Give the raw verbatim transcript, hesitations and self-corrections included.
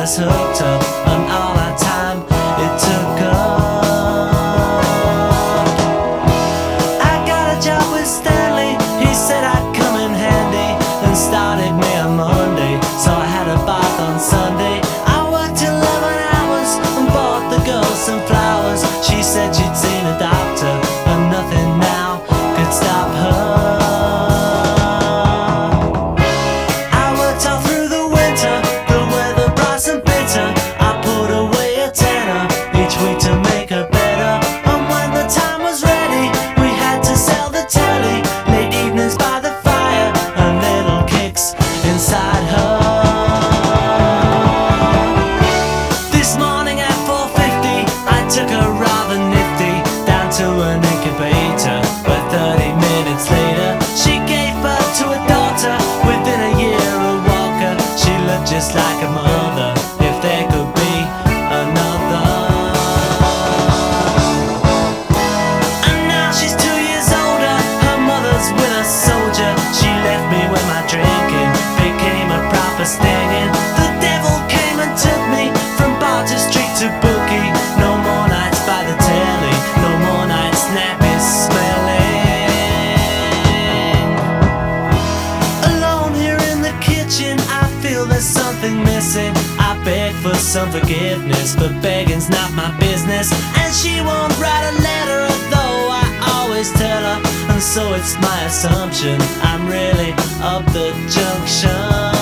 us hooked up, and all our time it took up. I got a job with Stanley, he said I'd come in handy, and started me on Monday, so I had a bath on Sunday. I worked eleven hours and bought the girls some flowers. She said she'd seen a doctor and nothing now could stop her. I worked all through the winter, the weather bright and bitter. I put away a tenner each week to make her better. And when the time was ready, we had to sell the telly. Late evenings by the fire and little kicks inside her. This morning at four fifty, I took her rather nifty down to an incubator, but thirty minutes later she gave birth to a daughter. Within a year a walker, she looked just like a mother, if there could be another. And now she's two years older, her mother's with a soldier. She left me when my drinking became a proper stinging. The devil came and took me from bar to street to bookie. No more nights by the telly, no more nights nappy smelling. Alone here in the kitchen, I feel there's something missing. I beg for some forgiveness, but begging's not my business. And she won't write a letter, though I always tell her. And so it's my assumption I'm really up the junction.